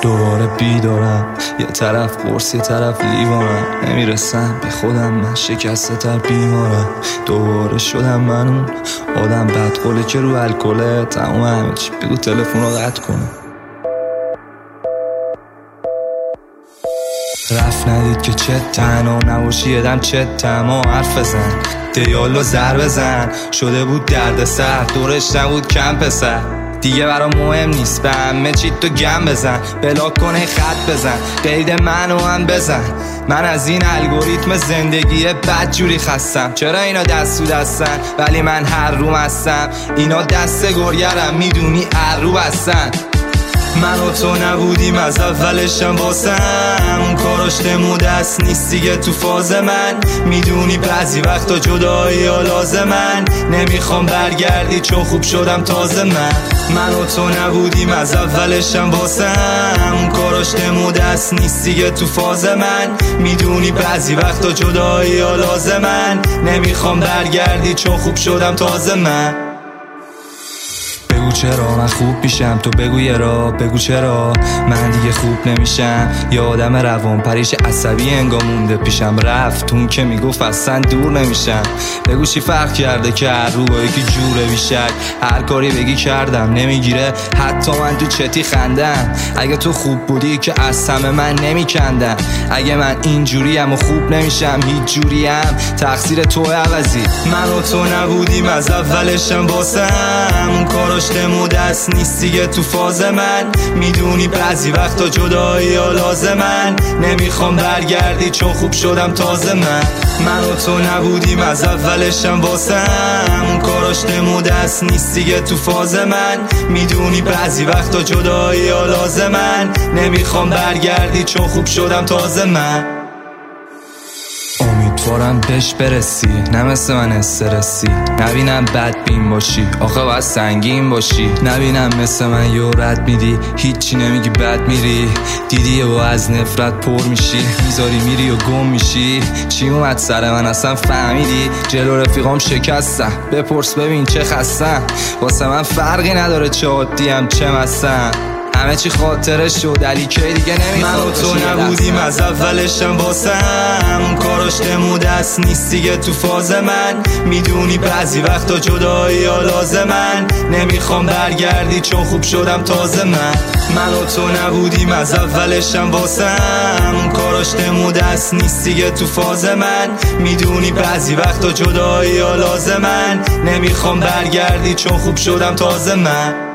دوباره بیدارم، یه طرف قرص یه طرف لیوانم. نمیرسم به خودم، من شکسته تر بیمارم. دوباره شدم من اون آدم بدقوله که رو الکله تموم همه چی. بگو تلفن رو قطع کنه. رفت ندید که چه تنها نباشی یدم چه تما. حرف بزن دیالو زر بزن، شده بود درد سر دورش نبود کم پسر. دیگه برام مهم نیست، به همه چی تو گم بزن. بلاک کنه خط بزن، قید منو هم بزن. من از این الگوریتم زندگی بدجوری خستم. چرا اینا دست تو دستن ولی من هر روم هستم. اینا دست گرگرم میدونی هر رو بستن. من و تو نبودیم از اولشم واسم. اون کاراش نموده است نیست دیگه تو فاز من. میدونی بعضی وقتا جدایی ها لازمن. نمیخوام برگردی چون خوب شدم تازه من و تو نبودیم از اولشم واسم. اون کاراش نموده است نیست دیگه تو فاز من. میدونی بعضی وقتا جدایی ها لازمن. نمیخوام برگردی چون خوب شدم تازه بگو چرا من خوب پیشم، تو بگو یه را. بگو چرا من دیگه خوب نمیشم. یه آدم روان پریش عصبی انگار مونده پیشم. رفت اون که میگفت اصلا دور نمیشم. بگو چی فرق کرده که هر رو با یکی جوره بیشک. هر کاری بگی کردم نمیگیره حتی من تو چتی خندم. اگه تو خوب بودی که از همه من نمیکندم. اگه من اینجوریم و خوب نمیشم هیچ جوریم، تقصیر تو عوضی. من و تو نبودیم از اولشم واسم. اون کاراش نموده است نیست دیگه تو فاز من. میدونی بعضی وقتا جدایی ها لازمن. نمیخوام برگردی چون خوب شدم تازه من و تو نبودیم از اولشم واسم. اون کاراش نموده است نیست دیگه تو فاز من. میدونی بعضی وقتا جدایی ها لازمن. نمیخوام برگردی چون خوب شدم تازه امیدوارم بهش برسی، نه مثل من استرسی. نبینم بدبین باشی، آخه باید سنگین باشی. نبینم مثل من یه رد میدی، هیچی نمیگی بد میری. دیدی و از نفرت پر میشی، میذاری میری و گم میشی. چی اومد سر من اصلا فهمیدی؟ جلو رفیقام شکستم، بپرس ببین چه خستم. واسه من فرقی نداره چه عادیم چه مستم. همه چی خاطره شد علی که دیگه نمیخواد. من و تو نبودیم از اولشم واسم. اون کاراش نموده است نیست دیگه تو فاز من. میدونی بعضی وقتا جدایی ها لازمن. نمیخوام برگردی چون خوب شدم تازه من و تو نبودیم از اولشم واسم. اون کاراش نموده است نیست دیگه تو فاز من. میدونی بعضی وقتا جدایی ها لازمن. نمیخوام برگردی چون خوب شدم تازه